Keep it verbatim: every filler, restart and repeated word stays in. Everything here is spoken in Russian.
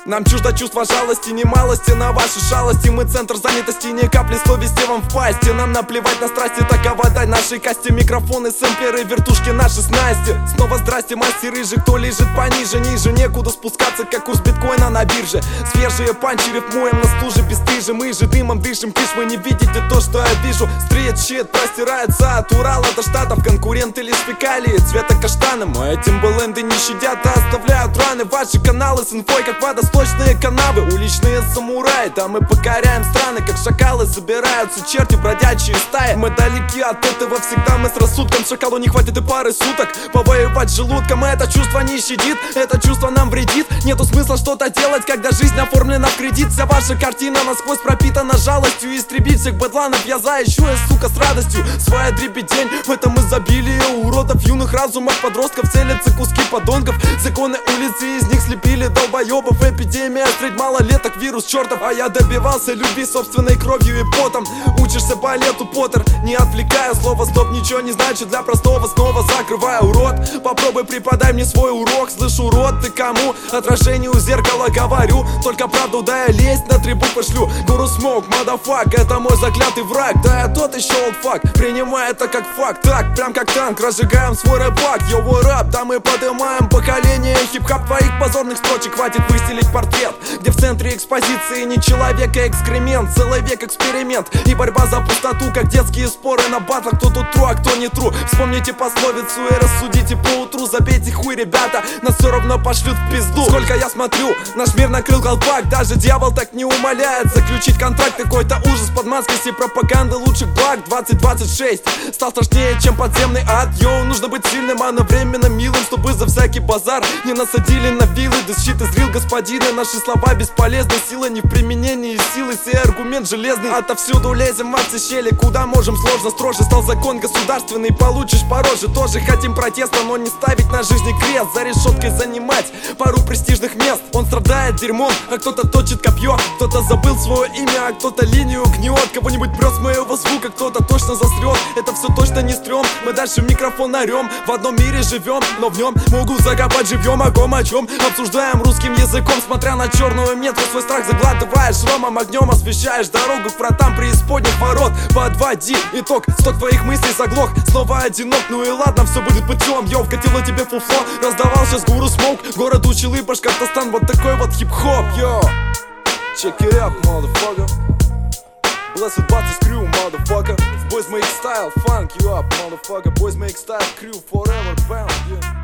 Нам чуждо чувство жалости, немалости на ваши шалости. Мы центр занятости, ни капли совести вам в пасти. Нам наплевать на страсти, такова дать нашей касте. Микрофоны, сэмплеры, вертушки, наши снасти. Снова здрасте, мастеры же, кто лежит пониже, ниже. Некуда спускаться, как курс биткоина на бирже. Свежие панчи рифмуем на стуже бесстыжи. Мы же дымом дышим, киш, вы не видите то, что я вижу. Стрит щит простирается от Урала до Штатов. Конкуренты лишь фекалии цвета каштана. Мои тимбаленды не щадят, а оставляют раны. Ваши каналы с инфой, как водосточные канавы. Уличные самураи, да мы покоряем страны. Как шакалы собираются черти, бродячие стаи. Мы далеки от этого всегда, мы с рассудком. Шакалу не хватит и пары суток повоевать с желудком. Это чувство не щадит, это чувство нам вредит. Нету смысла что-то делать, когда жизнь оформлена в кредит. Вся ваша картина насквозь пропитана жалостью. Истребить всех быдланов я заищу, я, сука, с радостью. Своя дребедень в этом изобилие уродов. Юных разумов подростков целятся куски подонков. Законы улицы из них слепили долбоебов. Эпидемия средь малолеток, вирус чертов. А я добивался любви собственной кровью и потом. Учишься балету, Поттер, не отвлекая. Слово стоп ничего не значит для простого. Снова закрываю рот, попробуй преподай мне свой урок. Слышу, урод, ты кому? Отражение у зеркала говорю. Только правду, да я лезть на трибу пошлю. Гуру смог, мадафак, это мой заклятый враг. Да я тот еще олдфак, принимай это как факт. Так, прям как танк, разжигаем свой рэп-пак. Йо, рап, да мы поднимаем поколение. Хип-хап твоих позорных строчек хватит выстелить портрет, где в центре экспозиции не человек, а экскремент. Целый век эксперимент и борьба за пустоту, как детские споры на батлах. Кто тут тру, а кто не тру. Вспомните пословицу и рассудите поутру. Забейте хуй, ребята, нас все равно пошлют в пизду. Сколько я смотрю, наш мир накрыл колпак. Даже дьявол так не умоляет заключить контракт. Какой-то ужас под маской всей пропаганды лучших благ. Двадцать двадцать шесть стал страшнее, чем подземный ад. Йоу, нужно быть сильным, одновременно милым, чтобы за всякий базар не насадили на вилы. Да щит изрил господина, наши слова бесполезны. Сила не в применении силы, сей аргумент железный. Отовсюду лезем в все щели, куда можем, сложно, строже. Стал закон государственный, получишь по роже. Тоже хотим протеста, но не ставить на жизни крест. За решеткой занимать пару престижных мест. Он страдает дерьмом, а кто-то точит копье. Кто-то забыл свое имя, а кто-то линию гнет. Кого-нибудь прет с моего звука, кто-то точно засрет. Это все точно не стрём, мы дальше микрофон орем. В одном мире живем, но в нем могут закопать живьем. О ком, о чем обсуждаем русским языком. Смотря на черную метку, свой страх заглатываешь ромом. Огнем освещаешь дорогу к вратам преисподних ворот. Подводи итог, сток твоих мыслей заглох. Снова одинок, ну и ладно, все будет путем. Йоу, вкатило тебе фуфло, раздавал сейчас гуру смоук. Город учил и Башкортостан, вот такой вот хип-хоп, йоу. Check it out, motherfucker. Blessed Butters crew, motherfucker. Boys make style, funk you up, motherfucker. Boys make style, crew forever bound, yeah.